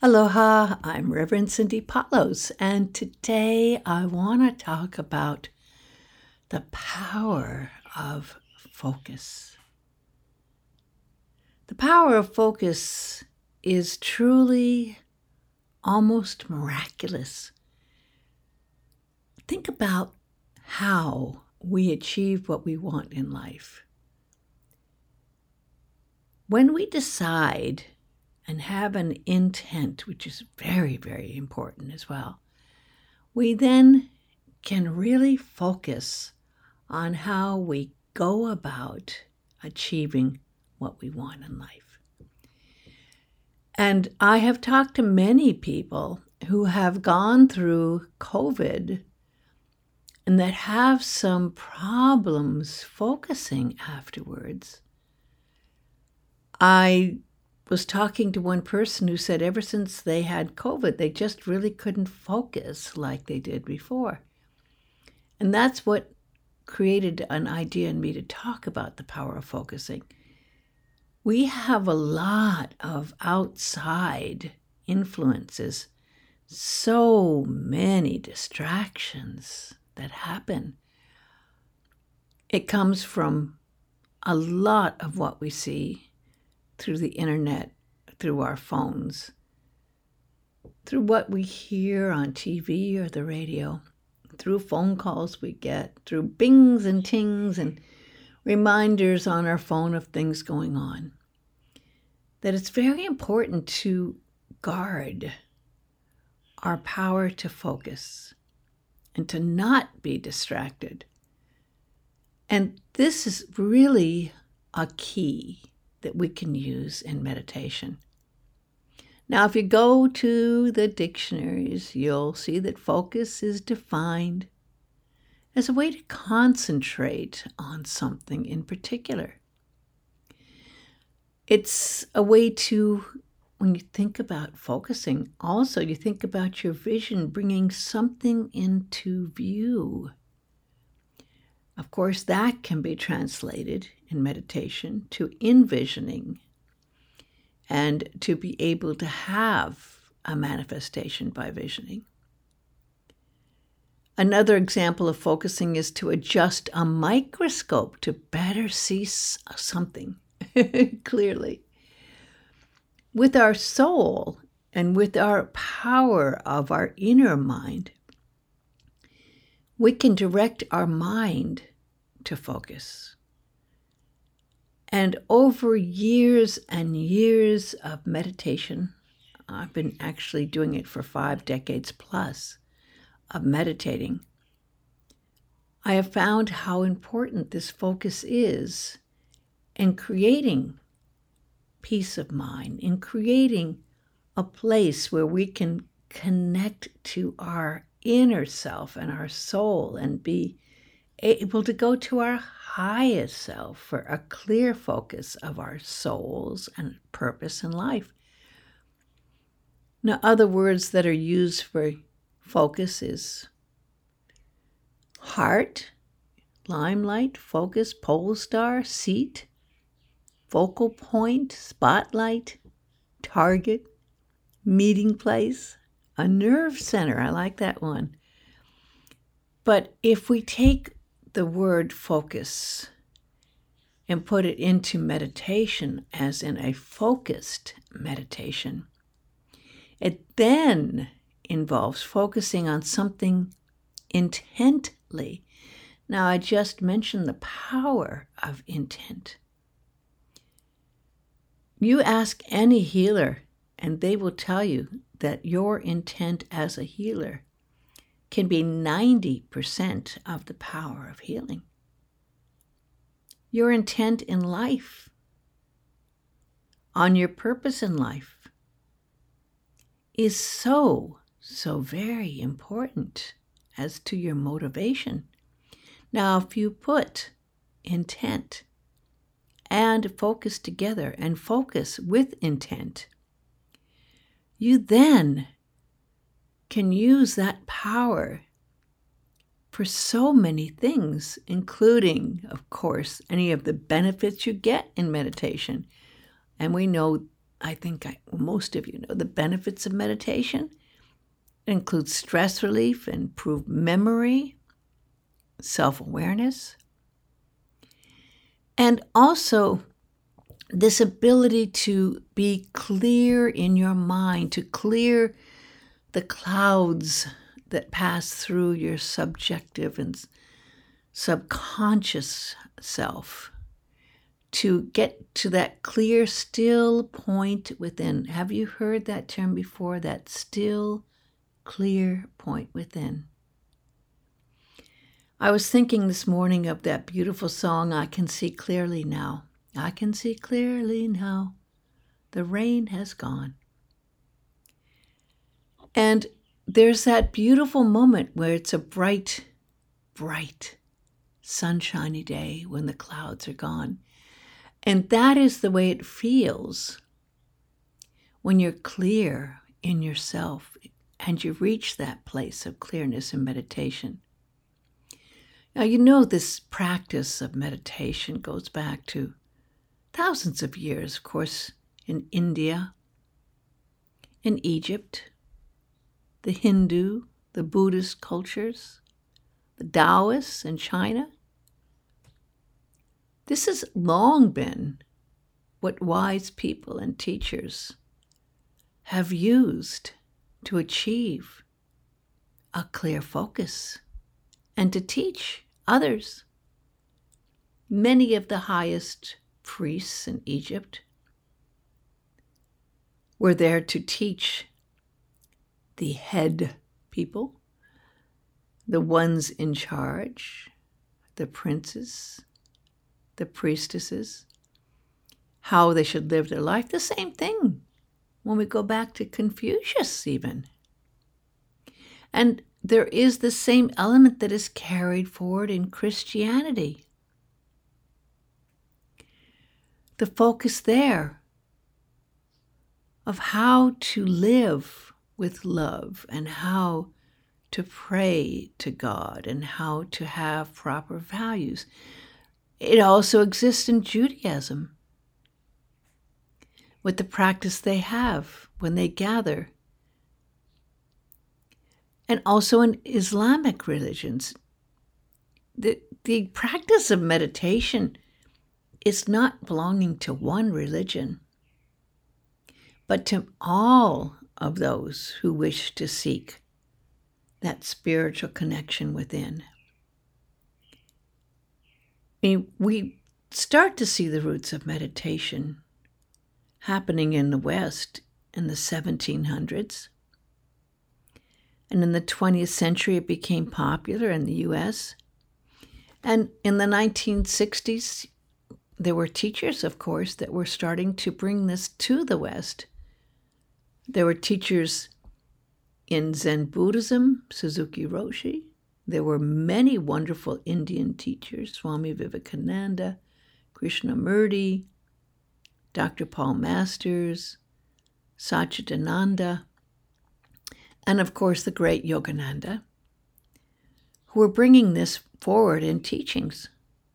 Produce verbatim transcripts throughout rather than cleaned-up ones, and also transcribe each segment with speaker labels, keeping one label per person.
Speaker 1: Aloha, I'm Reverend Cindy Potlos, and today I want to talk about the power of focus. The power of focus is truly almost miraculous. Think about how we achieve what we want in life. When we decide and have an intent, which is very, very important as well, we then can really focus on how we go about achieving what we want in life. And I have talked to many people who have gone through COVID and that have some problems focusing afterwards. I was talking to one person who said ever since they had COVID, they just really couldn't focus like they did before. And that's what created an idea in me to talk about the power of focusing. We have a lot of outside influences, so many distractions that happen. It comes from a lot of what we see through the internet, through our phones, through what we hear on T V or the radio, through phone calls we get, through bings and tings and reminders on our phone of things going on, that it's very important to guard our power to focus and to not be distracted. And this is really a key that we can use in meditation. Now, if you go to the dictionaries, you'll see that focus is defined as a way to concentrate on something in particular. It's a way to, when you think about focusing, also you think about your vision bringing something into view. Of course, that can be translated in meditation to envisioning and to be able to have a manifestation by visioning. Another example of focusing is to adjust a microscope to better see something clearly. With our soul and with our power of our inner mind, we can direct our mind to focus. And over years and years of meditation, I've been actually doing it for five decades plus of meditating, I have found how important this focus is in creating peace of mind, in creating a place where we can connect to our inner self and our soul and be able to go to our highest self for a clear focus of our souls and purpose in life. Now, other words that are used for focus is heart, limelight, focus, pole star, seat, focal point, spotlight, target, meeting place, a nerve center. I like that one. But if we take the word focus and put it into meditation, as in a focused meditation, it then involves focusing on something intently. Now, I just mentioned the power of intent. You ask any healer, and they will tell you that your intent as a healer can be ninety percent of the power of healing. Your intent in life, on your purpose in life, is so, so very important as to your motivation. Now, if you put intent and focus together and focus with intent, you then can use that power for so many things, including, of course, any of the benefits you get in meditation. And we know I think I, most of you know the benefits of meditation. It includes stress relief, improved memory, self-awareness, and also this ability to be clear in your mind, to clear the clouds that pass through your subjective and subconscious self, to get to that clear, still point within. Have you heard that term before? That still, clear point within. I was thinking this morning of that beautiful song, I Can See Clearly Now. I can see clearly now, the rain has gone. And there's that beautiful moment where it's a bright, bright, sunshiny day when the clouds are gone. And that is the way it feels when you're clear in yourself and you reach that place of clearness in meditation. Now, you know, this practice of meditation goes back to thousands of years, of course, in India, in Egypt, the Hindu, the Buddhist cultures, the Taoists in China. This has long been what wise people and teachers have used to achieve a clear focus and to teach others. Many of the highest priests in Egypt were there to teach the head people, the ones in charge, the princes, the priestesses, how they should live their life. The same thing when we go back to Confucius even. And there is the same element that is carried forward in Christianity. The focus there of how to live with love and how to pray to God and how to have proper values. It also exists in Judaism with the practice they have when they gather. And also in Islamic religions. The, the practice of meditation is not belonging to one religion, but to all of those who wish to seek that spiritual connection within. I mean, we start to see the roots of meditation happening in the West in the seventeen hundreds. And in the twentieth century, it became popular in the U S. And in the nineteen sixties, there were teachers, of course, that were starting to bring this to the West. There were teachers in Zen Buddhism, Suzuki Roshi. There were many wonderful Indian teachers, Swami Vivekananda, Krishnamurti, Doctor Paul Masters, Satchidananda, and of course the great Yogananda, who were bringing this forward in teachings.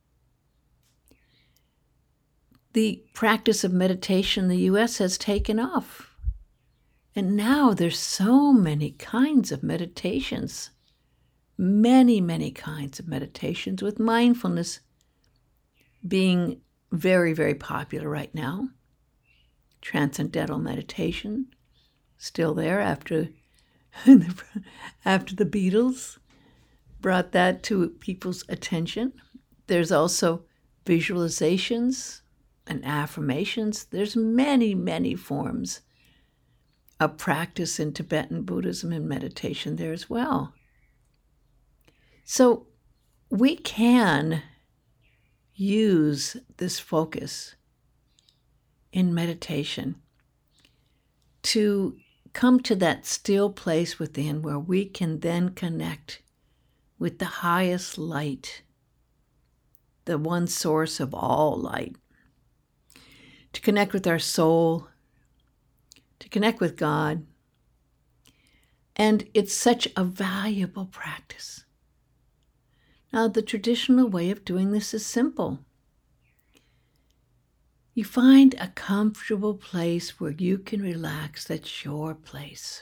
Speaker 1: The practice of meditation in the U S has taken off. And now there's so many kinds of meditations, many, many kinds of meditations, with mindfulness being very, very popular right now. Transcendental meditation, still there after, after the Beatles brought that to people's attention. There's also visualizations and affirmations. There's many, many forms of practice in Tibetan Buddhism and meditation there as well. So we can use this focus in meditation to come to that still place within where we can then connect with the highest light, the one source of all light, to connect with our soul, to connect with God. And it's such a valuable practice. Now, the traditional way of doing this is simple. You find a comfortable place where you can relax. That's your place.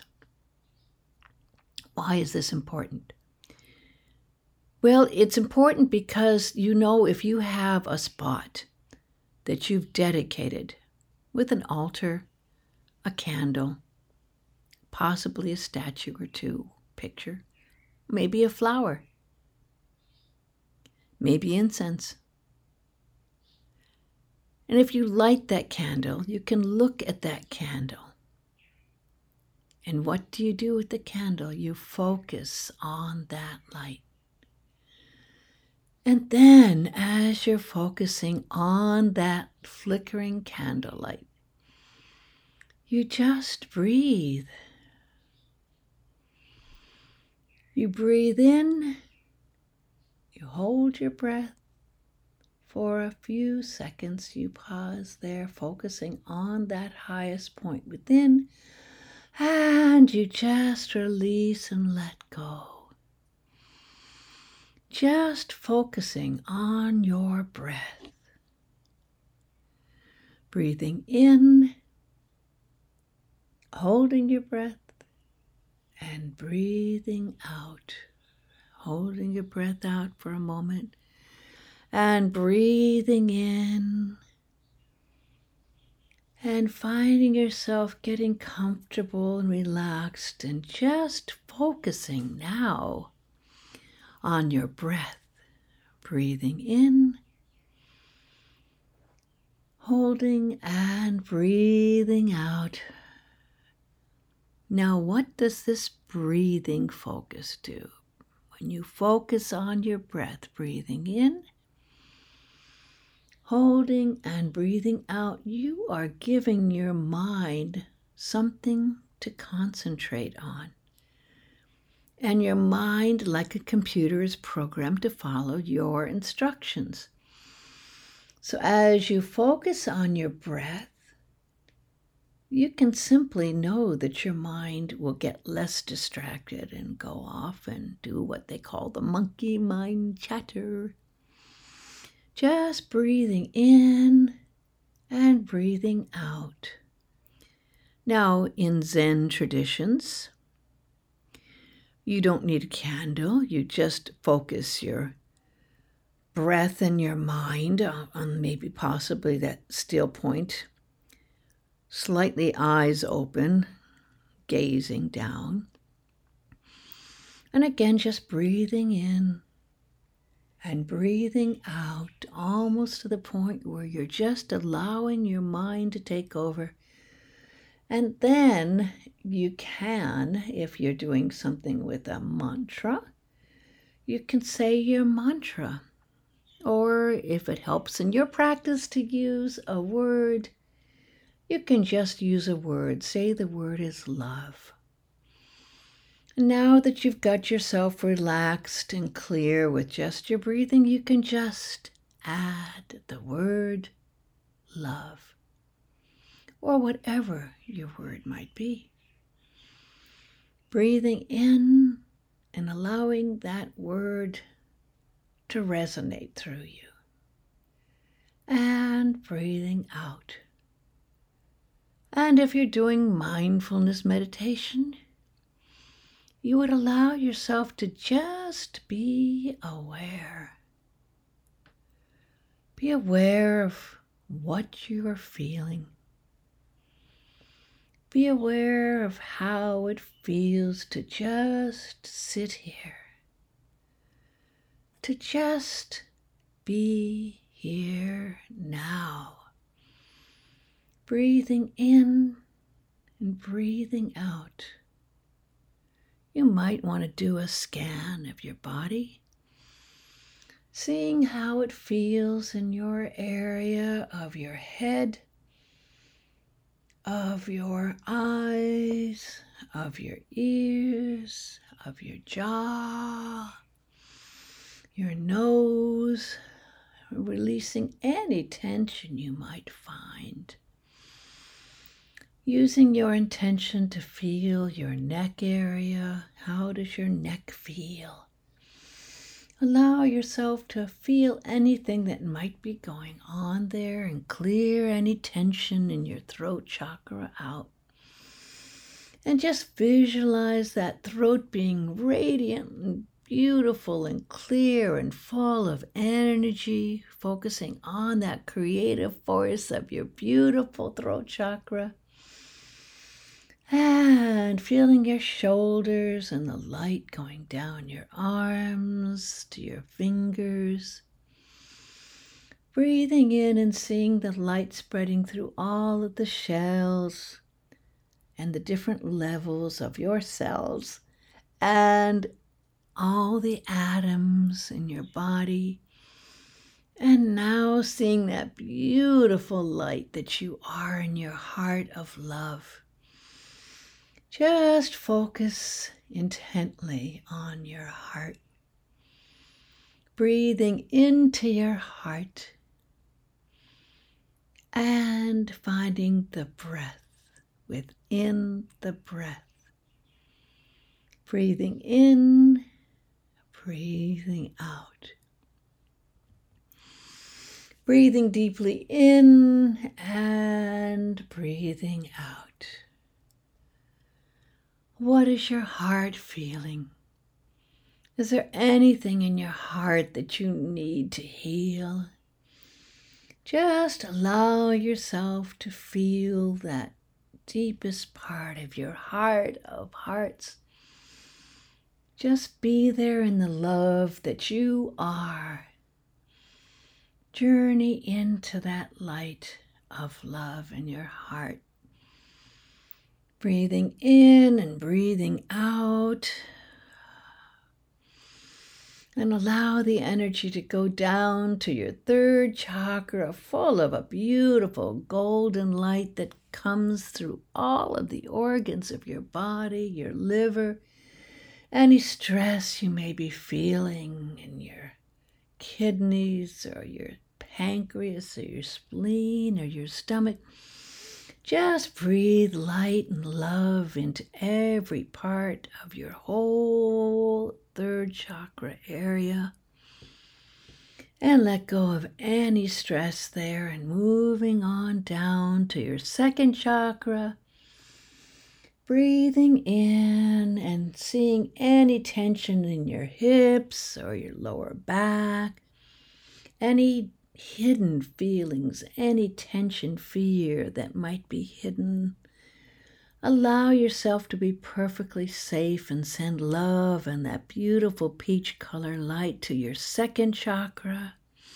Speaker 1: Why is this important? Well, it's important because you know if you have a spot that you've dedicated with an altar, a candle, possibly a statue or two, picture, maybe a flower, maybe incense. And if you light that candle, you can look at that candle. And what do you do with the candle? You focus on that light. And then as you're focusing on that flickering candlelight, you just breathe. You breathe in, you hold your breath for a few seconds. You pause there, focusing on that highest point within, and you just release and let go. Just focusing on your breath. Breathing in, holding your breath, and breathing out. Holding your breath out for a moment, and breathing in, and finding yourself getting comfortable and relaxed, and just focusing now on your breath. Breathing in, holding and breathing out. Now, what does this breathing focus do? When you focus on your breath, breathing in, holding and breathing out, you are giving your mind something to concentrate on. And your mind, like a computer, is programmed to follow your instructions. So as you focus on your breath, you can simply know that your mind will get less distracted and go off and do what they call the monkey mind chatter. Just breathing in and breathing out. Now, in Zen traditions, you don't need a candle. You just focus your breath and your mind on maybe possibly that still point. Slightly eyes open, gazing down. And again, just breathing in and breathing out, almost to the point where you're just allowing your mind to take over. And then you can, if you're doing something with a mantra, you can say your mantra. Or if it helps in your practice to use a word, you can just use a word. Say the word is love. Now that you've got yourself relaxed and clear with just your breathing, you can just add the word love, or whatever your word might be. Breathing in and allowing that word to resonate through you. And breathing out. And if you're doing mindfulness meditation, you would allow yourself to just be aware. Be aware of what you are feeling. Be aware of how it feels to just sit here. To just be here now. Breathing in and breathing out. You might want to do a scan of your body, seeing how it feels in your area of your head, of your eyes, of your ears, of your jaw, your nose, releasing any tension you might find. Using your intention to feel your neck area. How does your neck feel? Allow yourself to feel anything that might be going on there and clear any tension in your throat chakra out. And just visualize that throat being radiant and beautiful and clear and full of energy, focusing on that creative force of your beautiful throat chakra. And feeling your shoulders and the light going down your arms to your fingers. Breathing in and seeing the light spreading through all of the shells and the different levels of your cells and all the atoms in your body. And now seeing that beautiful light that you are in your heart of love. Just focus intently on your heart. Breathing into your heart and finding the breath within the breath. Breathing in, breathing out. Breathing deeply in and breathing out. What is your heart feeling? Is there anything in your heart that you need to heal? Just allow yourself to feel that deepest part of your heart of hearts. Just be there in the love that you are. Journey into that light of love in your heart. Breathing in and breathing out. And allow the energy to go down to your third chakra, full of a beautiful golden light that comes through all of the organs of your body, your liver, any stress you may be feeling in your kidneys or your pancreas or your spleen or your stomach. Just breathe light and love into every part of your whole third chakra area. And let go of any stress there and moving on down to your second chakra. Breathing in and seeing any tension in your hips or your lower back. Any hidden feelings, any tension, fear that might be hidden. Allow yourself to be perfectly safe and send love and that beautiful peach color light to your second chakra.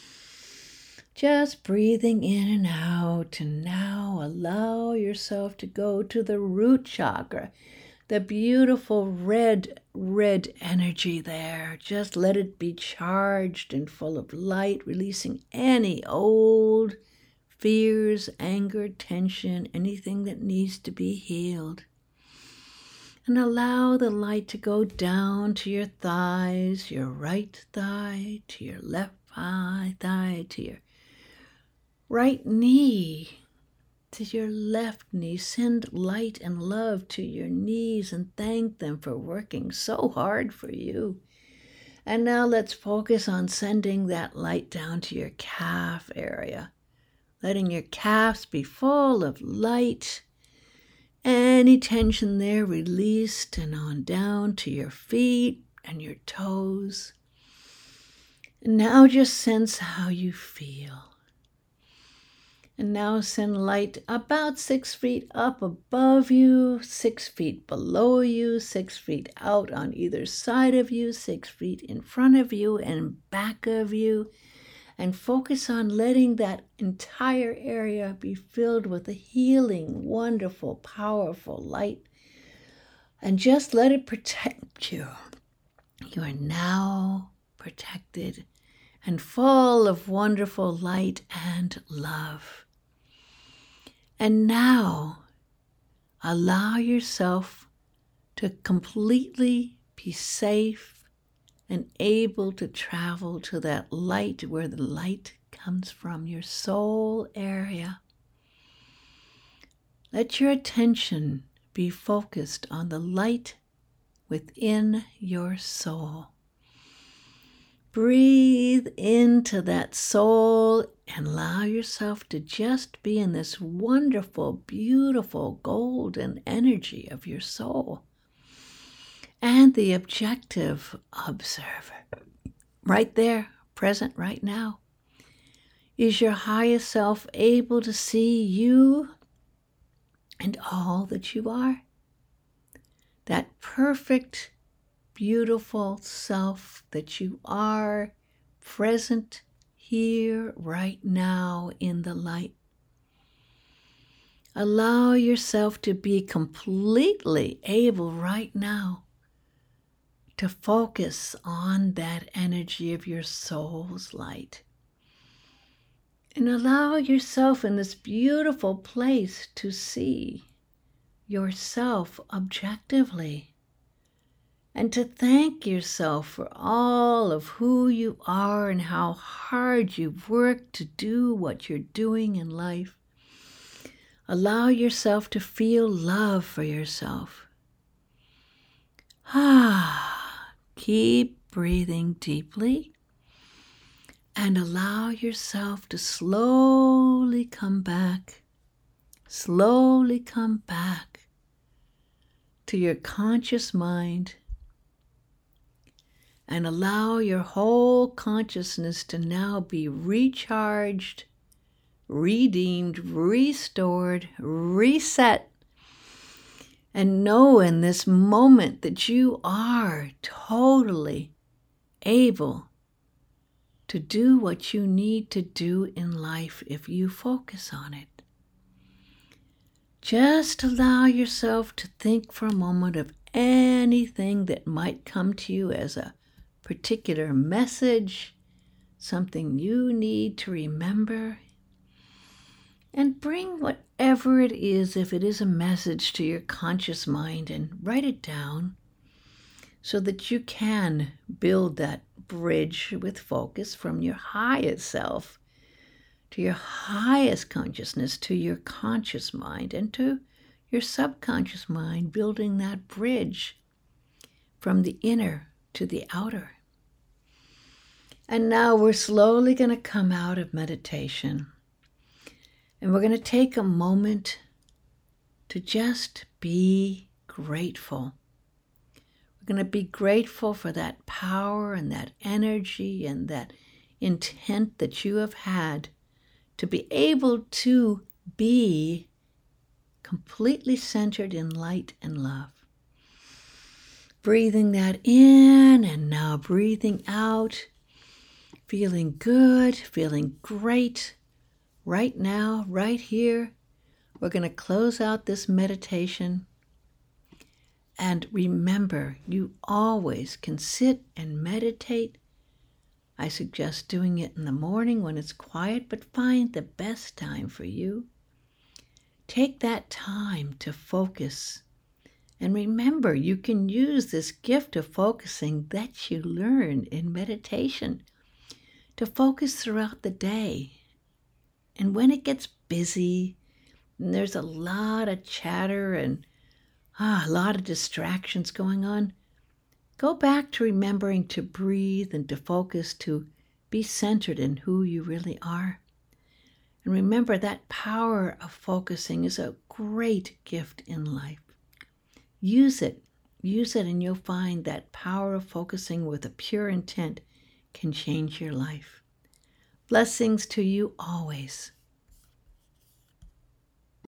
Speaker 1: Just breathing in and out, and now allow yourself to go to the root chakra. The beautiful red, red energy there. Just let it be charged and full of light, releasing any old fears, anger, tension, anything that needs to be healed. And allow the light to go down to your thighs, your right thigh, to your left thigh, thigh, to your right knee, to your left knee. Send light and love to your knees and thank them for working so hard for you. And now let's focus on sending that light down to your calf area, letting your calves be full of light. Any tension there released, and on down to your feet and your toes. And now just sense how you feel. And now send light about six feet up above you, six feet below you, six feet out on either side of you, six feet in front of you and back of you. And focus on letting that entire area be filled with a healing, wonderful, powerful light. And just let it protect you. You are now protected and full of wonderful light and love. And now, allow yourself to completely be safe and able to travel to that light where the light comes from, your soul area. Let your attention be focused on the light within your soul. Breathe into that soul and allow yourself to just be in this wonderful, beautiful, golden energy of your soul. And the objective observer, right there, present right now. Is your highest self able to see you and all that you are? That perfect, beautiful self that you are, present here, right now, in the light. Allow yourself to be completely able right now to focus on that energy of your soul's light. And allow yourself in this beautiful place to see yourself objectively. And to thank yourself for all of who you are and how hard you've worked to do what you're doing in life. Allow yourself to feel love for yourself. Ah, keep breathing deeply and allow yourself to slowly come back, slowly come back to your conscious mind. And allow your whole consciousness to now be recharged, redeemed, restored, reset. And know in this moment that you are totally able to do what you need to do in life if you focus on it. Just allow yourself to think for a moment of anything that might come to you as a particular message, something you need to remember, and bring whatever it is, if it is a message, to your conscious mind and write it down so that you can build that bridge with focus from your highest self to your highest consciousness, to your conscious mind, and to your subconscious mind, building that bridge from the inner to the outer. And now we're slowly going to come out of meditation. And we're going to take a moment to just be grateful. We're going to be grateful for that power and that energy and that intent that you have had to be able to be completely centered in light and love. Breathing that in and now breathing out, feeling good, feeling great. Right now, right here, we're going to close out this meditation. And remember, you always can sit and meditate. I suggest doing it in the morning when it's quiet, but find the best time for you. Take that time to focus. And remember, you can use this gift of focusing that you learn in meditation to focus throughout the day. And when it gets busy, and there's a lot of chatter and ah, a lot of distractions going on, go back to remembering to breathe and to focus, to be centered in who you really are. And remember that power of focusing is a great gift in life. Use it. Use it and you'll find that power of focusing with a pure intent can change your life. Blessings to you always.